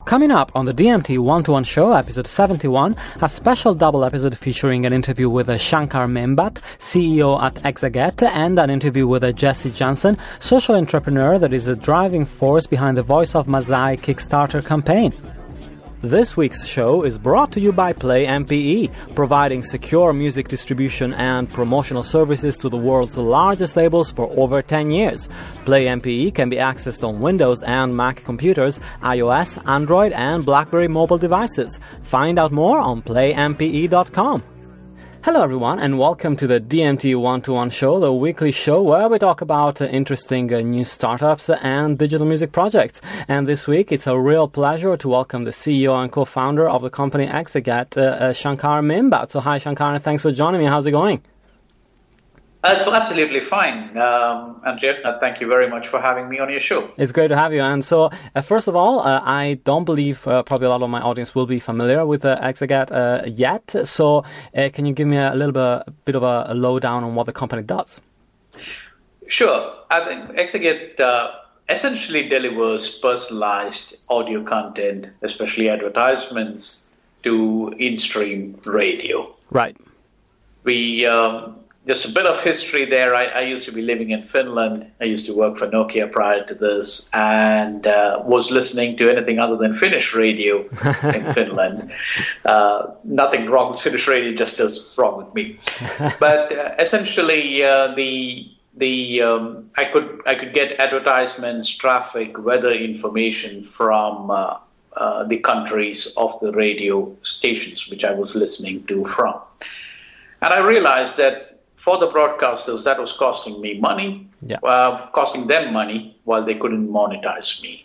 Coming up on the DMT One-to-One Show, episode 71, a special double episode featuring an interview with Shankar Membat, CEO at Exaget, and an interview with Jesse Johnson, social entrepreneur that is the driving force behind the Voice of Masai Kickstarter campaign. This week's show is brought to you by Play MPE, providing secure music distribution and promotional services to the world's largest labels for over 10 years. Play MPE can be accessed on Windows and Mac computers, iOS, Android, and BlackBerry mobile devices. Find out more on plaympe.com. Hello everyone, and welcome to the DMT One-to-One Show, the weekly show where we talk about interesting new startups and digital music projects. And this week, it's a real pleasure to welcome the CEO and co-founder of the company Exaget, Shankar Membat. So hi Shankar, and thanks for joining me. How's it going? It's absolutely fine, Andrea. Thank you very much for having me on your show. It's great to have you. And so, first of all, I don't believe probably a lot of my audience will be familiar with Exaget yet. So, can you give me a little bit of a lowdown on what the company does? Sure. I think Exaget essentially delivers personalized audio content, especially advertisements, to in-stream radio. Right. We Just a bit of history there. I used to be living in Finland. I used to work for Nokia prior to this and was listening to anything other than Finnish radio in Finland. Nothing wrong with Finnish radio, just as wrong with me. But essentially, I could get advertisements, traffic, weather information from the countries of the radio stations which I was listening to from. And I realized that for the broadcasters, that was costing me money, costing them money while they couldn't monetize me.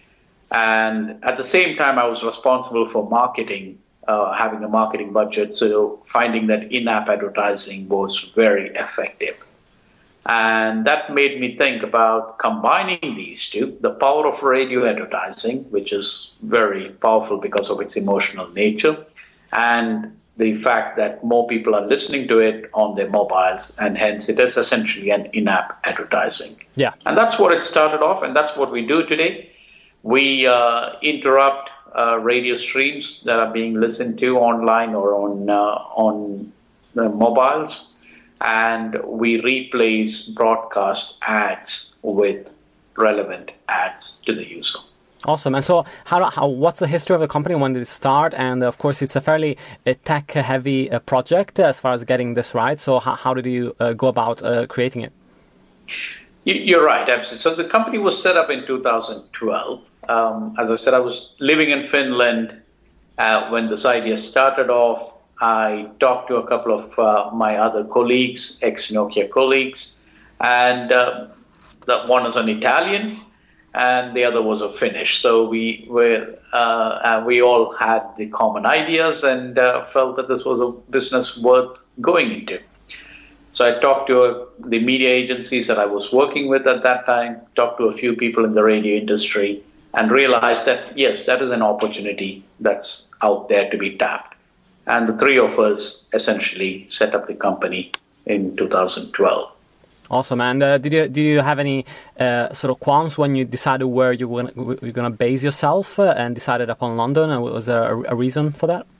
And at the same time, I was responsible for marketing, having a marketing budget, so finding that in-app advertising was very effective. And that made me think about combining these two, the power of radio advertising, which is very powerful because of its emotional nature, and the fact that more people are listening to it on their mobiles, and hence it is essentially an in-app advertising. Yeah. And that's what it started off, and that's what we do today. We interrupt radio streams that are being listened to online or on the mobiles, and we replace broadcast ads with relevant ads to the user. Awesome. And so, what's the history of the company? When did it start? And of course, it's a fairly tech-heavy project as far as getting this right. So, how did you go about creating it? You're right, absolutely. So, the company was set up in 2012. As I said, I was living in Finland when this idea started off. I talked to a couple of my other colleagues, ex-Nokia colleagues, and that one is an Italian, and the other was a Finnish. So we all had the common ideas and felt that this was a business worth going into. So I talked to the media agencies that I was working with at that time, talked to a few people in the radio industry, and realized that, yes, that is an opportunity that's out there to be tapped. And the three of us essentially set up the company in 2012. Awesome. And did you have any sort of qualms when you decided where you're going to base yourself and decided upon London? And was there a reason for that?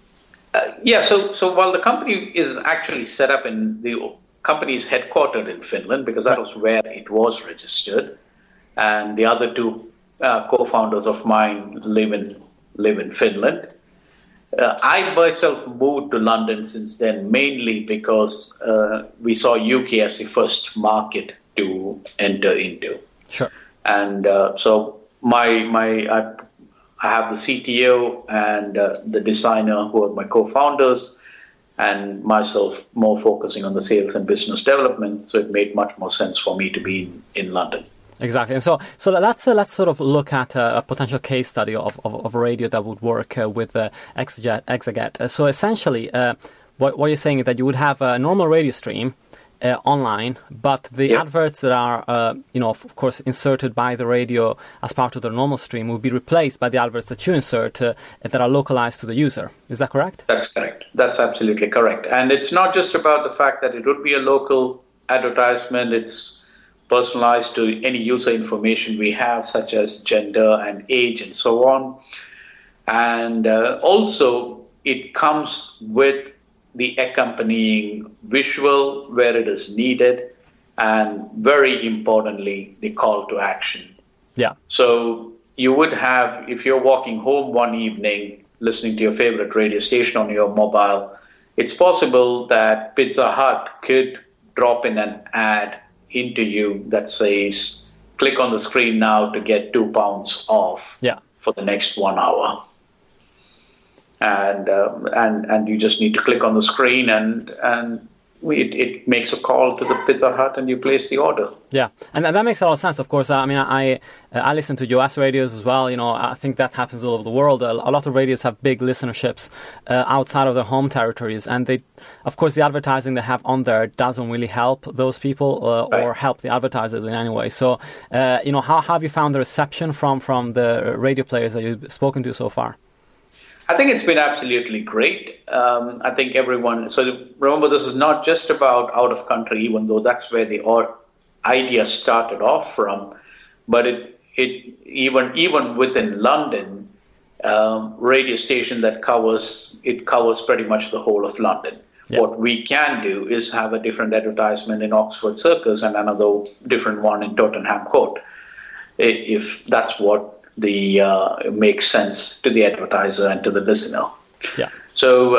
So while the company is actually set up the company is headquartered in Finland because that was where it was registered, and the other two co-founders of mine live in Finland. I myself moved to London since then, mainly because we saw UK as the first market to enter into. Sure. And so I have the CTO and the designer who are my co-founders, and myself more focusing on the sales and business development. So it made much more sense for me to be in London. Exactly. And so let's sort of look at a potential case study of a radio that would work with Exaget. So essentially, what you're saying is that you would have a normal radio stream online, but the adverts that are, of course, inserted by the radio as part of the normal stream will be replaced by the adverts that you insert that are localized to the user. Is that correct? That's correct. That's absolutely correct. And it's not just about the fact that it would be a local advertisement. It's personalized to any user information we have, such as gender and age and so on. And also, it comes with the accompanying visual where it is needed, and very importantly, the call to action. Yeah. So you would have, if you're walking home one evening, listening to your favorite radio station on your mobile, it's possible that Pizza Hut could drop in an ad into you that says, click on the screen now to get £2 off for the next 1 hour. And you just need to click on the screen, and it makes a call to the Pizza Hut, and you place the order. Yeah, and that makes a lot of sense. Of course, I mean, I listen to US radios as well. You know, I think that happens all over the world. A lot of radios have big listenerships outside of their home territories, and they, of course, the advertising they have on there doesn't really help those people or help the advertisers in any way. So, you know, how have you found the reception from the radio players that you've spoken to so far? I think it's been absolutely great. I think everyone, so remember, this is not just about out of country, even though that's where the idea started off from, but it even within London, radio station that covers pretty much the whole of London. Yeah. What we can do is have a different advertisement in Oxford Circus and another different one in Tottenham Court, if that's what makes sense to the advertiser and to the listener. Yeah. So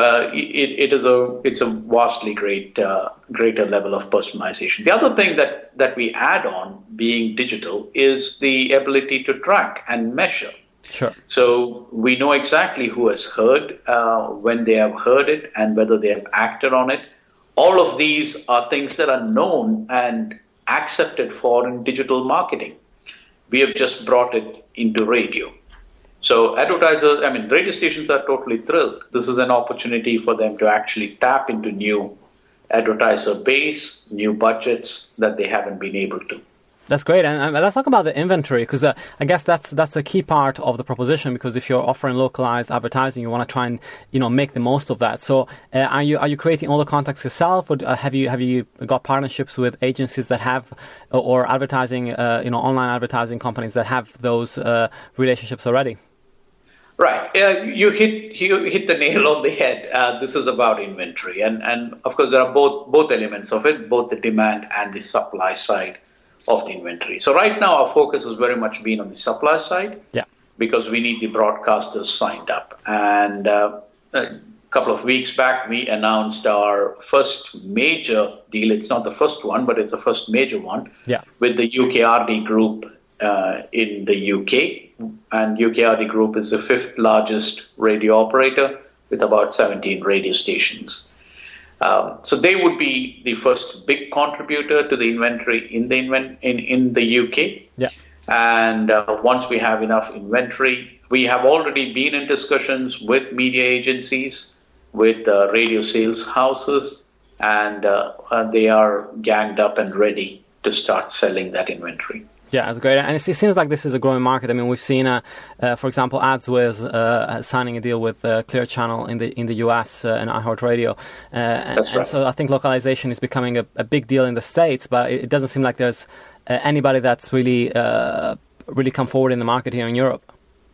it's a vastly greater level of personalization. The other thing that we add on, being digital, is the ability to track and measure. Sure. So we know exactly who has heard, when they have heard it, and whether they have acted on it. All of these are things that are known and accepted for in digital marketing. We have just brought it into radio. So radio stations are totally thrilled. This is an opportunity for them to actually tap into new advertiser base, new budgets that they haven't been able to. That's great, and let's talk about the inventory, because I guess that's the key part of the proposition. Because if you're offering localized advertising, you want to try and make the most of that. So, are you creating all the contacts yourself, or have you got partnerships with agencies that have, or advertising, online advertising companies that have those relationships already? Right, you hit the nail on the head. This is about inventory, and of course there are both elements of it, both the demand and the supply side of the inventory. So right now our focus has very much been on the supply side, because we need the broadcasters signed up. And a couple of weeks back we announced our first major deal. It's not the first one, but it's the first major one with the UKRD Group in the UK. And UKRD Group is the 5th largest radio operator with about 17 radio stations. So they would be the first big contributor to the inventory in the UK. Yeah. And once we have enough inventory, we have already been in discussions with media agencies, with radio sales houses, and they are ganged up and ready to start selling that inventory. Yeah, that's great. And it seems like this is a growing market. I mean, we've seen, for example, AdsWiz signing a deal with Clear Channel in the US and iHeartRadio. And so I think localization is becoming a big deal in the States, but it doesn't seem like there's anybody that's really come forward in the market here in Europe.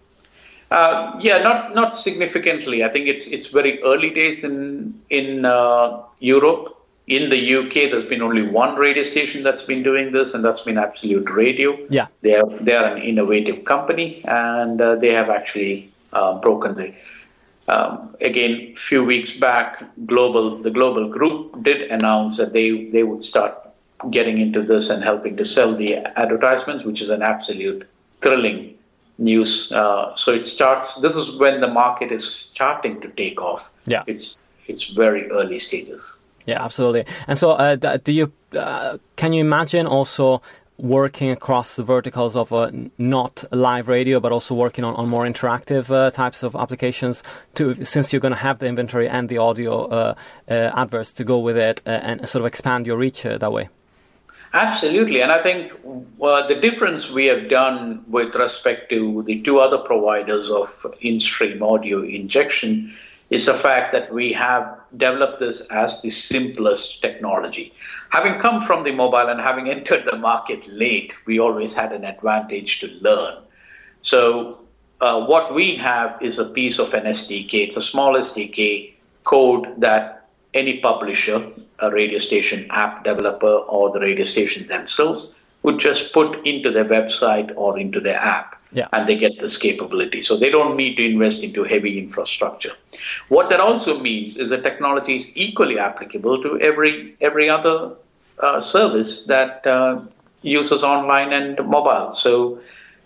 Not significantly. I think it's very early days in Europe. In the UK, there's been only one radio station that's been doing this, and that's been Absolute Radio. Yeah, they are an innovative company, and they have actually broken the. Again, a few weeks back, the Global Group did announce that they would start getting into this and helping to sell the advertisements, which is an absolute thrilling news. So it starts. This is when the market is starting to take off. Yeah, it's very early stages. Yeah, absolutely. And so, can you imagine also working across the verticals of not live radio, but also working on more interactive types of applications, since you're going to have the inventory and the audio adverts to go with it, and sort of expand your reach that way? Absolutely. And I think the difference we have done with respect to the two other providers of in-stream audio injection is the fact that we have developed this as the simplest technology. Having come from the mobile and having entered the market late, we always had an advantage to learn. So what we have is a piece of an SDK. It's a small SDK code that any publisher, a radio station app developer, or the radio station themselves would just put into their website or into their app. Yeah. And they get this capability. So they don't need to invest into heavy infrastructure. What that also means is that technology is equally applicable to every other service that uses online and mobile. So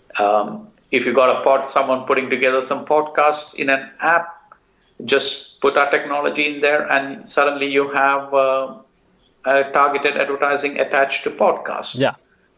if you've got someone putting together some podcasts in an app, just put our technology in there and suddenly you have targeted advertising attached to podcasts. Yeah.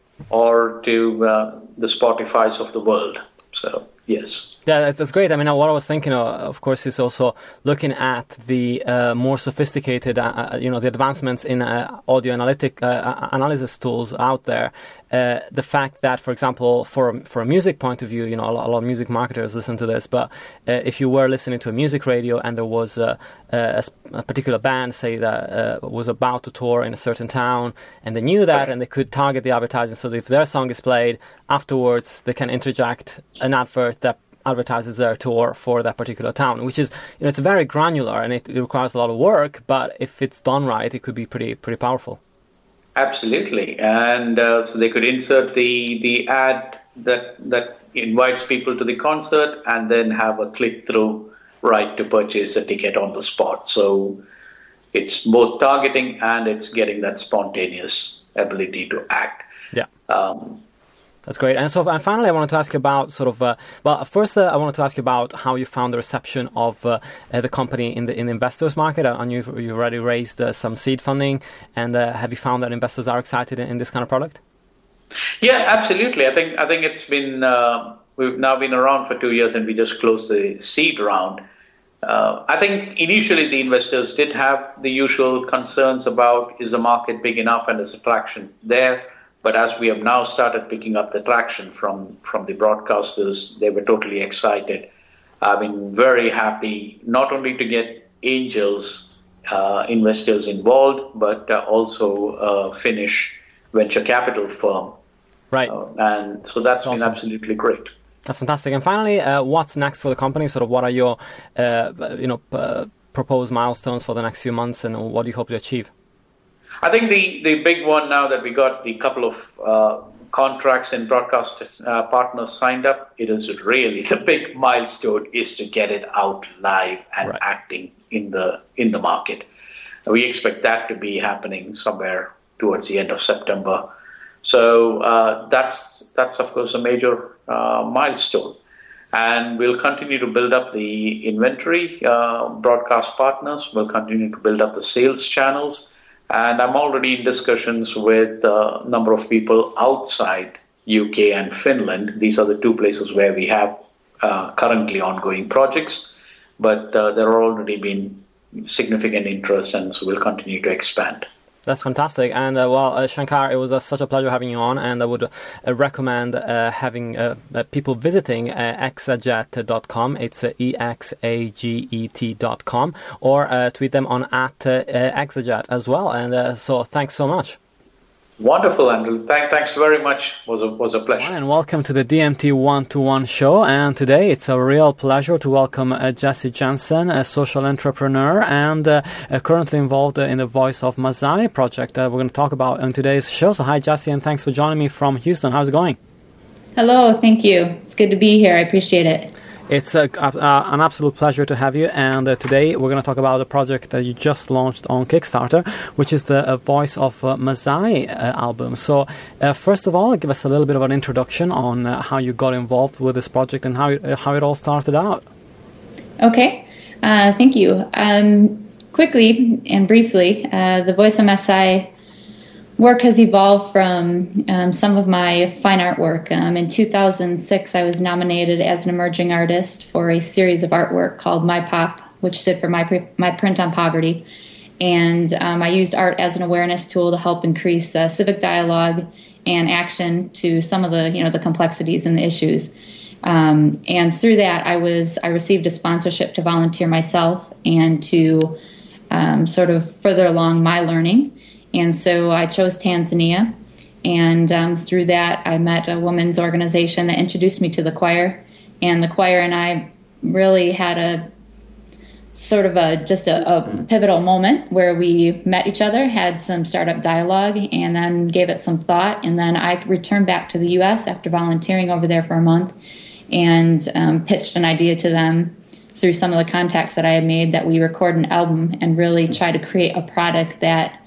Or to the Spotifys of the world. So, yes. Yeah, that's great. I mean, what I was thinking of course, is also looking at the more sophisticated, the advancements in audio analysis tools out there. The fact that, for example, for a music point of view, a lot of music marketers listen to this, but if you were listening to a music radio and there was a particular band, say, that was about to tour in a certain town, and they knew that, and they could target the advertising, so that if their song is played, afterwards they can interject an advert that advertises their tour for that particular town, which is, it's very granular and it requires a lot of work, but if it's done right, it could be pretty powerful. Absolutely, and so they could insert the ad that invites people to the concert, and then have a click-through right to purchase a ticket on the spot. So it's both targeting and it's getting that spontaneous ability to act. Yeah. That's great. And so, finally, I wanted to ask you about first I wanted to ask you about how you found the reception of the company in the investors market. I knew you already raised some seed funding, and have you found that investors are excited in this kind of product? Yeah, absolutely. I think it's been we've now been around for 2 years, and we just closed the seed round. I think initially the investors did have the usual concerns about, is the market big enough and is the traction there? But as we have now started picking up the traction from the broadcasters, they were totally excited. I've been very happy not only to get angels, investors involved, but also a Finnish venture capital firm. Right. And so that's been awesome. Absolutely great. That's fantastic. And finally, what's next for the company? Sort of what are your proposed milestones for the next few months, and what do you hope to achieve? I think the big one now that we got the couple of contracts and broadcast partners signed up, it is really the big milestone is to get it out live and right. acting in the market. We expect that to be happening somewhere towards the end of September. So that's of course a major milestone. And we'll continue to build up the inventory, broadcast partners. We'll continue to build up the sales channels. And I'm already in discussions with a number of people outside UK and Finland. These are the two places where we have currently ongoing projects, but there are already been significant interest, and so we'll continue to expand. That's fantastic. And Shankar, it was such a pleasure having you on, and I would recommend having people visiting exaget.com. It's exaget.com, or tweet them on @exaget as well. And so thanks so much. Wonderful, Andrew. Thanks very much. Was a pleasure. And welcome to the DMT 1-to-1 show. And today it's a real pleasure to welcome Jesse Jansen, a social entrepreneur and currently involved in the Voice of Masai project we're going to talk about on today's show. So hi, Jesse, and thanks for joining me from Houston. How's it going? Hello, thank you. It's good to be here. I appreciate it. It's an absolute pleasure to have you, and today we're going to talk about a project that you just launched on Kickstarter, which is the Voice of Masai album. So first of all, give us a little bit of an introduction on how you got involved with this project and how it all started out. Okay, thank you. Quickly and briefly, the Voice of Masai work has evolved from some of my fine art work. In 2006, I was nominated as an emerging artist for a series of artwork called My Pop, which stood for My Print on Poverty. And I used art as an awareness tool to help increase civic dialogue and action to some of the complexities and the issues. And through that, I received a sponsorship to volunteer myself and to sort of further along my learning. And so I chose Tanzania, and through that I met a women's organization that introduced me to the choir, And the choir and I really had a sort of a pivotal moment where we met each other, had some startup dialogue, and then gave it some thought. And then I returned back to the U.S. after volunteering over there for a month and pitched an idea to them through some of the contacts that I had made that we record an album and really try to create a product that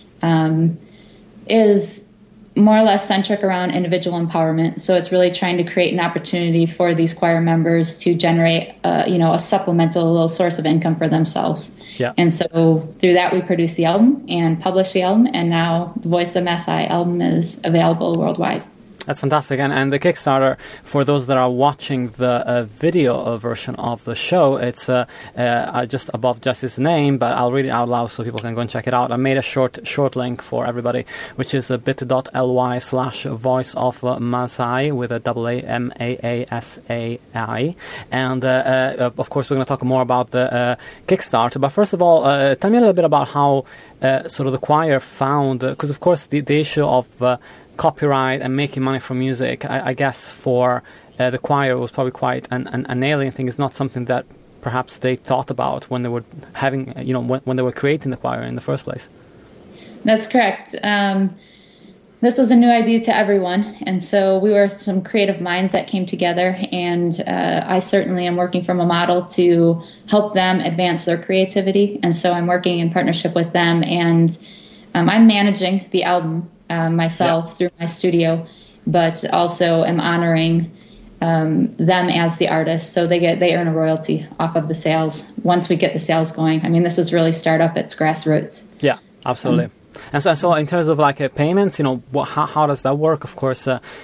is more or less centric around individual empowerment. So it's really trying to create an opportunity for these choir members to generate, a supplemental little source of income for themselves. Yeah. And so through that, we produced the album and published the album, and now the Voice of Maasai album is available worldwide. That's fantastic. And the Kickstarter, for those that are watching the video version of the show, it's just above Jesse's name, but I'll read it out loud so people can go and check it out. I made a short link for everybody, which is bit.ly/Voice of Maasai with a AMAASAI. And of course, we're going to talk more about the Kickstarter. But first of all, tell me a little bit about how sort of the choir found, because of course the issue of copyright and making money from music, I guess for the choir was probably quite an alien thing. It's not something that perhaps they thought about when they were having, when they were creating the choir in the first place. That's correct. This was a new idea to everyone, and so we were some creative minds that came together, and I certainly am working from a model to help them advance their creativity, and so I'm working in partnership with them, and I'm managing the album myself through my studio, but also am honoring them as the artists, so they earn a royalty off of the sales once we get the sales going. I mean, this is really startup, it's grassroots. Yeah, absolutely. And so in terms of like payments, how does that work? Of course,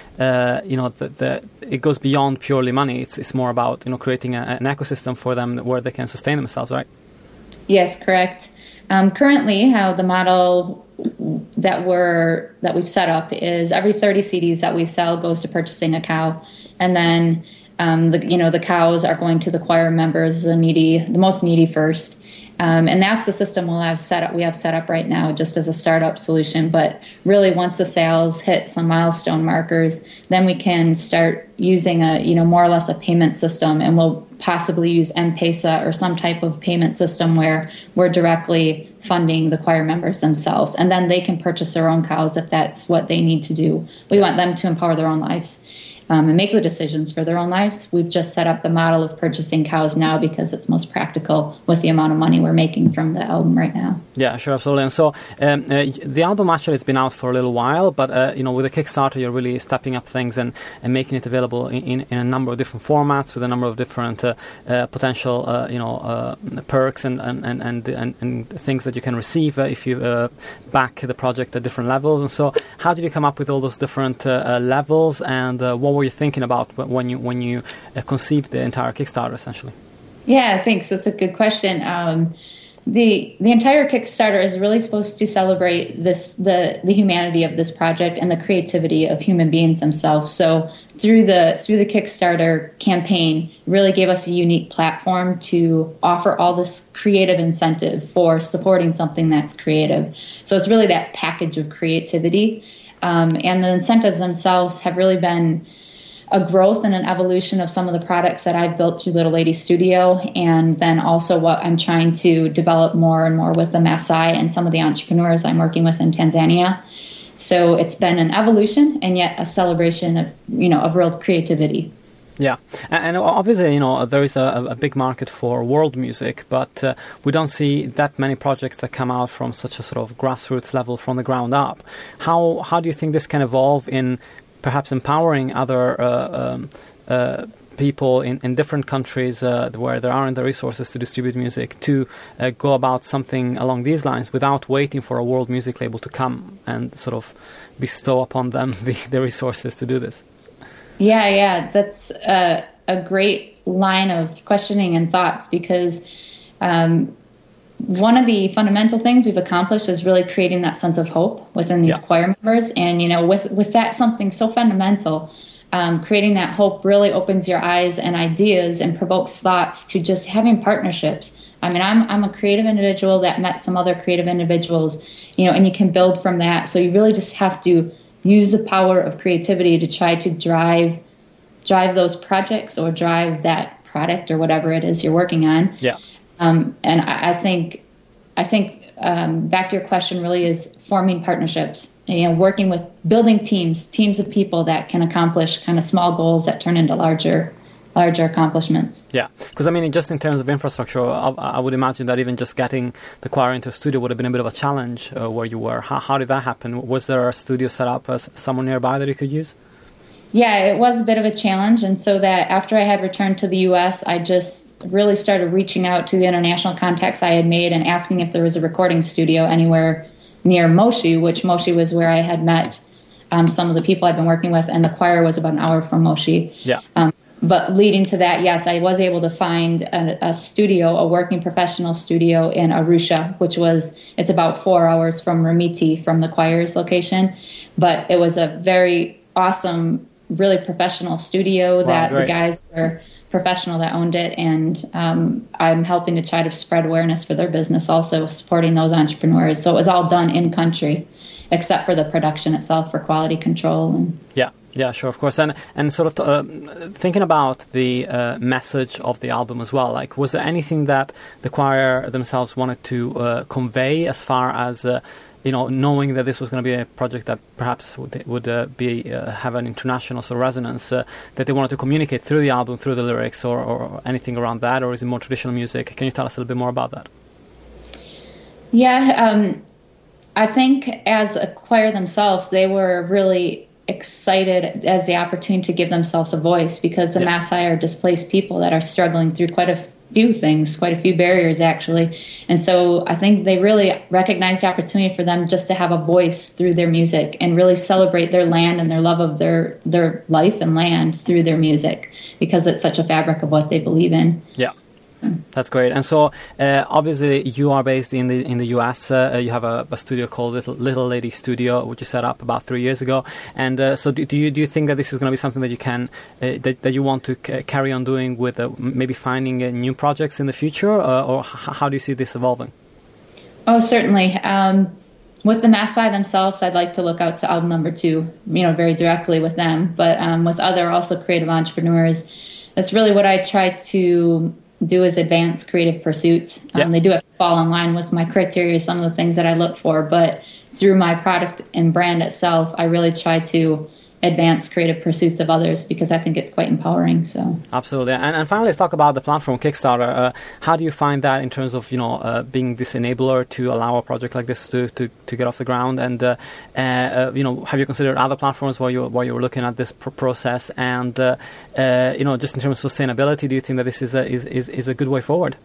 it goes beyond purely money. It's more about creating an ecosystem for them where they can sustain themselves, right? Yes, correct. Currently, how the model that we've set up is every 30 CDs that we sell goes to purchasing a cow, and then the cows are going to the choir members, the most needy first. And that's the system we have set up right now just as a startup solution. But really, once the sales hit some milestone markers, then we can start using more or less a payment system, and we'll possibly use M-Pesa or some type of payment system where we're directly funding the choir members themselves. And then they can purchase their own cows if that's what they need to do. We want them to empower their own lives. And make the decisions for their own lives. We've just set up the model of purchasing cows now because it's most practical with the amount of money we're making from the album right now. Yeah, sure, absolutely. And so the album actually has been out for a little while, but with the Kickstarter, you're really stepping up things and making it available in a number of different formats with a number of different potential perks and things that you can receive if you back the project at different levels. And so, how did you come up with all those different levels, and what were you thinking about when you conceived the entire Kickstarter, essentially? Yeah, thanks. That's a good question. The entire Kickstarter is really supposed to celebrate the humanity of this project and the creativity of human beings themselves. So through the Kickstarter campaign, really gave us a unique platform to offer all this creative incentive for supporting something that's creative. So it's really that package of creativity. And the incentives themselves have really been a growth and an evolution of some of the products that I've built through Little Lady Studio, and then also what I'm trying to develop more and more with the Maasai and some of the entrepreneurs I'm working with in Tanzania. So it's been an evolution and yet a celebration of real creativity. Yeah, and obviously, there is a big market for world music, but we don't see that many projects that come out from such a sort of grassroots level from the ground up. How do you think this can evolve in perhaps empowering other people in different countries where there aren't the resources to distribute music to go about something along these lines without waiting for a world music label to come and sort of bestow upon them the resources to do this? Yeah, that's a great line of questioning and thoughts, because one of the fundamental things we've accomplished is really creating that sense of hope within these choir members. And, with that something so fundamental, creating that hope really opens your eyes and ideas and provokes thoughts to just having partnerships. I mean, I'm a creative individual that met some other creative individuals, and you can build from that. So you really just have to use the power of creativity to try to drive drive those projects or drive that product or whatever it is you're working on. Yeah. And I think back to your question really is forming partnerships, working with building teams of people that can accomplish kind of small goals that turn into larger accomplishments. Yeah, because I mean, just in terms of infrastructure, I would imagine that even just getting the choir into a studio would have been a bit of a challenge where you were. How did that happen? Was there a studio set up somewhere nearby that you could use? Yeah, it was a bit of a challenge. And so that after I had returned to the U.S., I just really started reaching out to the international contacts I had made and asking if there was a recording studio anywhere near Moshi, which Moshi was where I had met some of the people I'd been working with, and the choir was about an hour from Moshi. Yeah. But leading to that, yes, I was able to find a studio, a working professional studio in Arusha, it's about 4 hours from Ramiti, from the choir's location. But it was a very awesome, really professional studio. Wow, that great. The guys were professional that owned it. And I'm helping to try to spread awareness for their business, also supporting those entrepreneurs. So it was all done in country, except for the production itself for quality control. Yeah, sure, of course. And sort of thinking about the message of the album as well, like, was there anything that the choir themselves wanted to convey as far as, knowing that this was going to be a project that perhaps would have an international sort of resonance, that they wanted to communicate through the album, through the lyrics, or anything around that, or is it more traditional music? Can you tell us a little bit more about that? Yeah, I think as a choir themselves, they were really excited as the opportunity to give themselves a voice, because the Maasai are displaced people that are struggling through quite a few things, quite a few barriers actually. And so I think they really recognize the opportunity for them just to have a voice through their music and really celebrate their land and their love of their life and land through their music, because it's such a fabric of what they believe in. Yeah. That's great. And so, obviously, you are based in the US. You have a studio called Little Lady Studio, which you set up about 3 years ago. And so, do you think that this is going to be something that you can that you want to carry on doing with maybe finding new projects in the future, or how do you see this evolving? Oh, certainly. With the Maasai themselves, I'd like to look out to album number 2, very directly with them. But with other also creative entrepreneurs, that's really what I try to do, is advance creative pursuits. They do have to fall in line with my criteria, some of the things that I look for, but through my product and brand itself, I really try to advance creative pursuits of others, because I think it's quite empowering. So absolutely. And finally, let's talk about the platform Kickstarter. How do you find that in terms of being this enabler to allow a project like this to get off the ground? And have you considered other platforms while you were looking at this process? And just in terms of sustainability, do you think that this is a good way forward?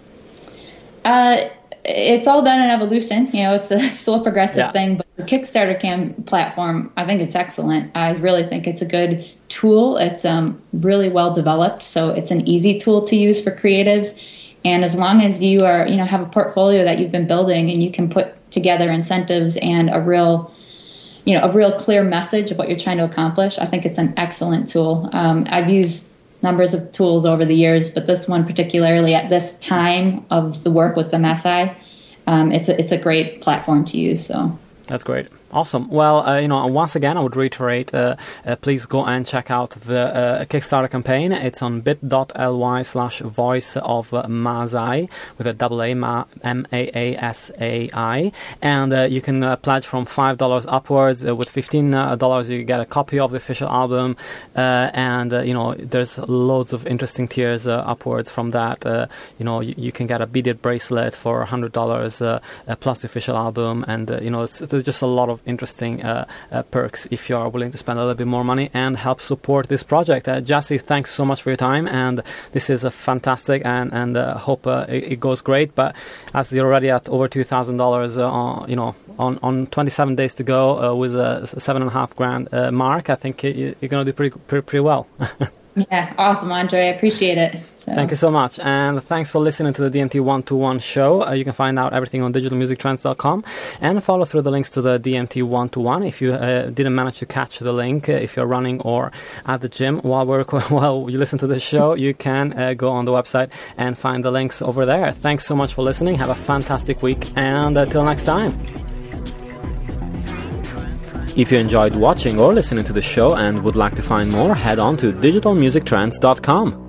It's all been an evolution. It's still a progressive thing, but the Kickstarter platform, I think it's excellent. I really think it's a good tool. It's really well developed, so it's an easy tool to use for creatives. And as long as you are, have a portfolio that you've been building, and you can put together incentives and a real clear message of what you're trying to accomplish, I think it's an excellent tool. I've used numbers of tools over the years, but this one particularly at this time of the work with the Maasai, it's a great platform to use. So that's great. Awesome. Well, once again, I would reiterate, please go and check out the Kickstarter campaign. It's on bit.ly/voice of Maasai with a double A, Maasai. And you can pledge from $5 upwards. With $15, you get a copy of the official album. There's loads of interesting tiers upwards from that. You can get a beaded bracelet for $100 plus the official album. And, there's just a lot of interesting perks if you are willing to spend a little bit more money and help support this project. Jesse, thanks so much for your time, and this is a fantastic and hope it goes great. But as you're already at over $2,000 on 27 days to go with a $7,500 mark, I think you're going to do pretty well. Yeah, awesome, Andre. I appreciate it. So. Thank you so much. And thanks for listening to the DMT 121 show. You can find out everything on digitalmusictrends.com and follow through the links to the DMT 121. If you didn't manage to catch the link, if you're running or at the gym while you listen to the show, you can go on the website and find the links over there. Thanks so much for listening. Have a fantastic week. And until next time. If you enjoyed watching or listening to the show and would like to find more, head on to digitalmusictrends.com.